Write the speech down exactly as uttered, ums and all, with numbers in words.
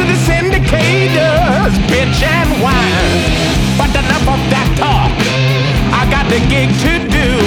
the syndicators, bitch and wine. But enough of that talk, I got the gig to do.